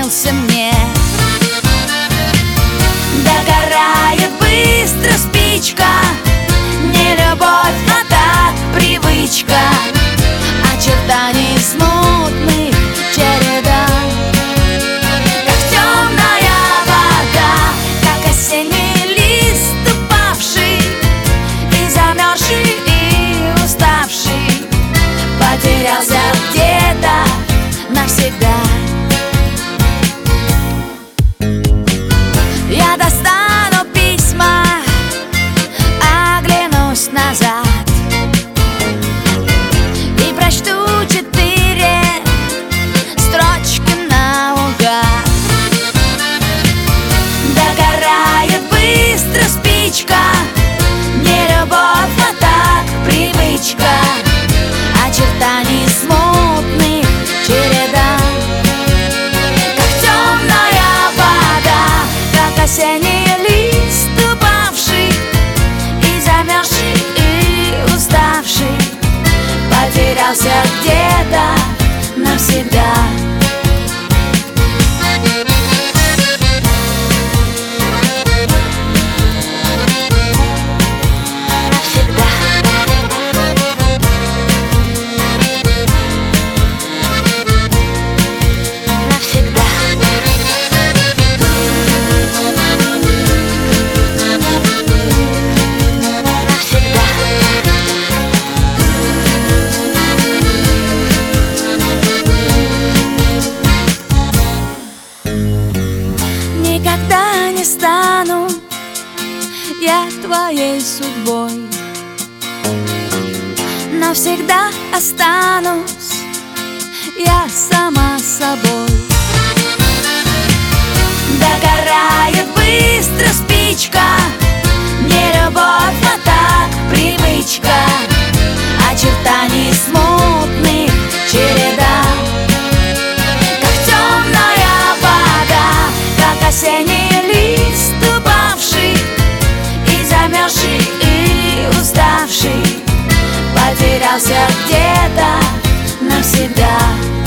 снился мне. Догорает быстро спичка, не любовь, а так привычка, очертаний смутных череда. Как темная вода, как осенний лист упавший и замерзший, и уставший, потерялся где-то навсегда. Я достану письма, оглянусь назад и прочту 4 строчки наугад. Догорает быстро спичка, не любовь, а так привычка, очертаний смутных череда. Как темная вода, как осенний лист упавший и замерзший, и уставший, потерялся где-то навсегда. Никогда не стану я твоей судьбой, навсегда останусь я сама собой. Догорает быстро спичка, не любовь, а так привычка, очертаний смутных череда. Как темная вода, как осенний лист упавший и замерзший, и уставший, потерялся где-то навсегда.